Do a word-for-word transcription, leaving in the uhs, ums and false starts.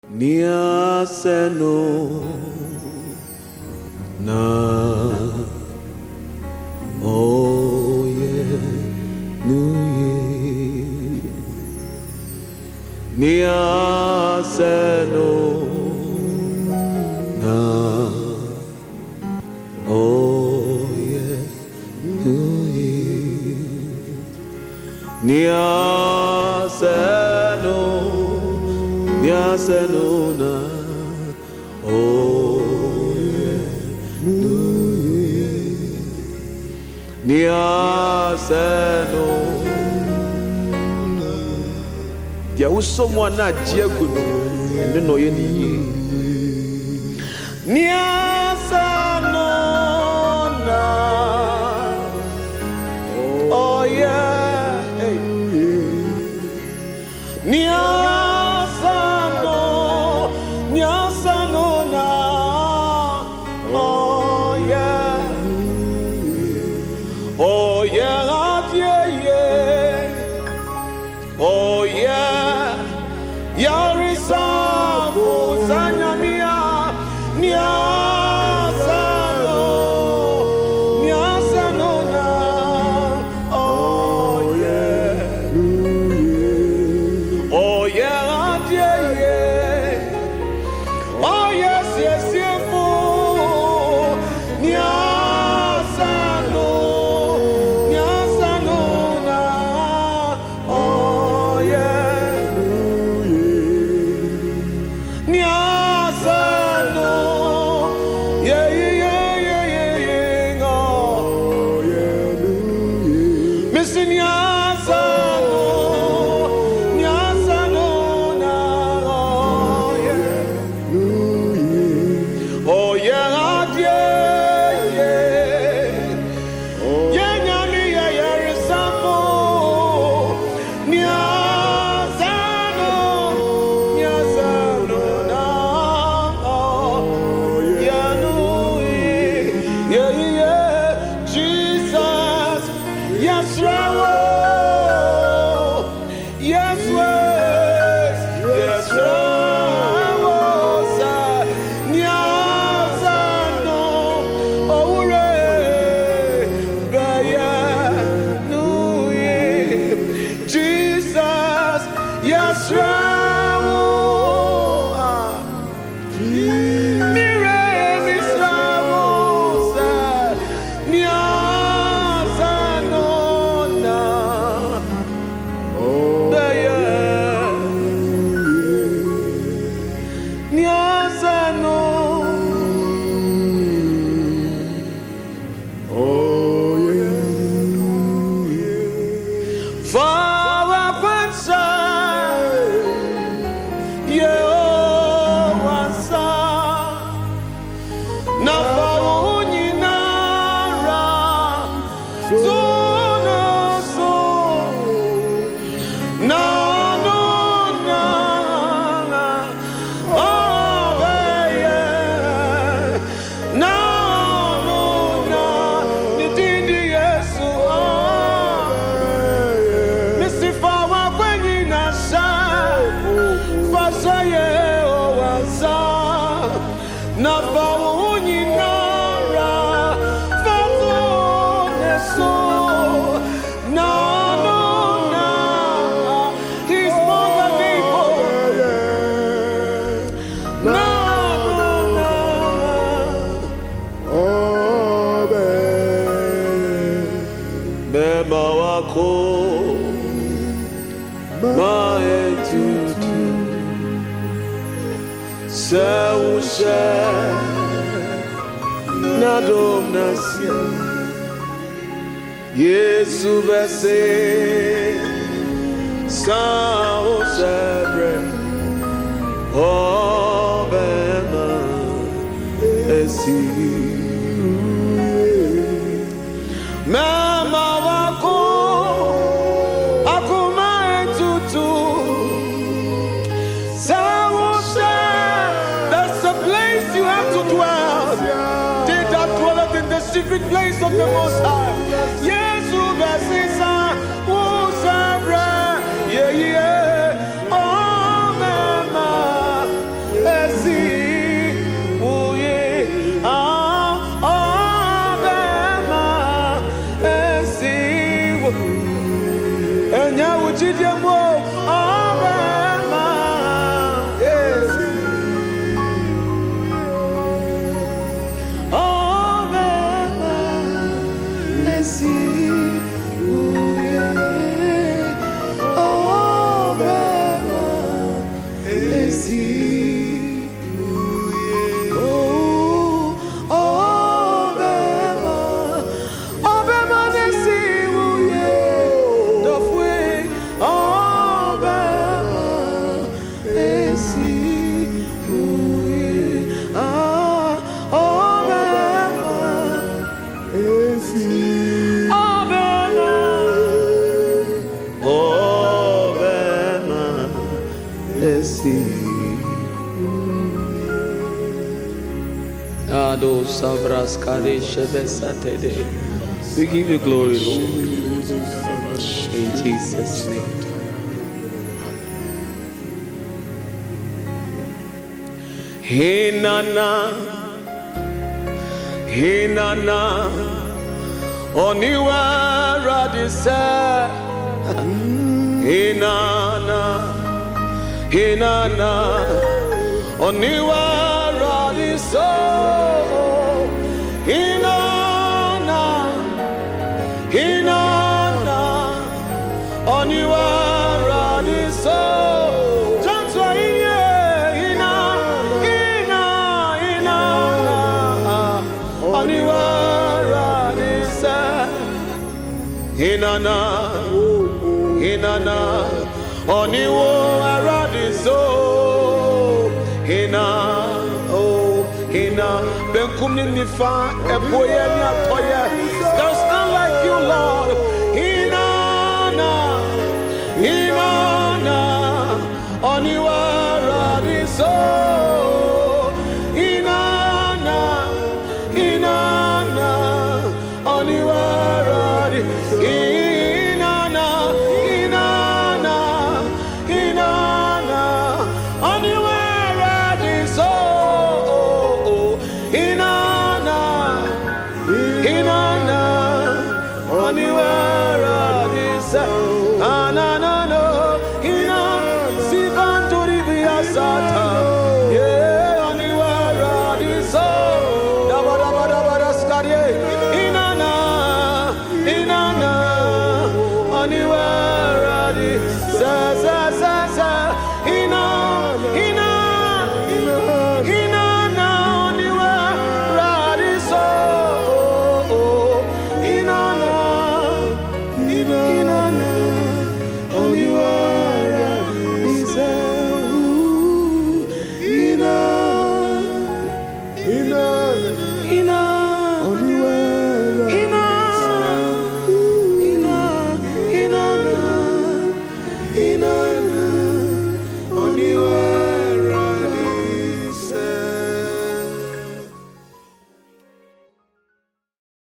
Nia seno na oh yeah nuye Nia seno na oh yeah nuye Nia seno Nia seno na oh yeah nuye Nia seno dia usomo na diagu no no ye ni Nia seno na oh yeah hey Nia Yesu bese sa o sebre o bema esi mama wako akuma etutu sa o se that's the place you have to dwell. They that dwelleth in the secret place of the Most High. Yesu bese sa o sebre yeah yeah oh mama We give you glory, Lord. In Jesus' name. Hinana, Hinana, Oniwa Radisa, Hinana, Hinana, Oniwa Radisa. Hinana, Hinana, Oniwa Radisa. Transfer here, Hina, Hina, Hinana, Oniwa Radisa. Hinana, Hinana, Oniwa Radisa. Hina, oh, Hina. There's none like you, Lord. Hinana, Hinana, Oniwa Radisa. Hinana, Hinana, Oniwa Radisa. Hinana, Hinana, Hinana, Oniwa Radisa. Hinana, Hinana, Oniwa Radisa. Anana, Hina, Sivantori Viasata. Yeah, Oniwa Radisa. Daba daba daba daskadie. Hinana, Hinana, Oniwa Radisa. Sa sa sa. Hina, Hina, Hina. Ina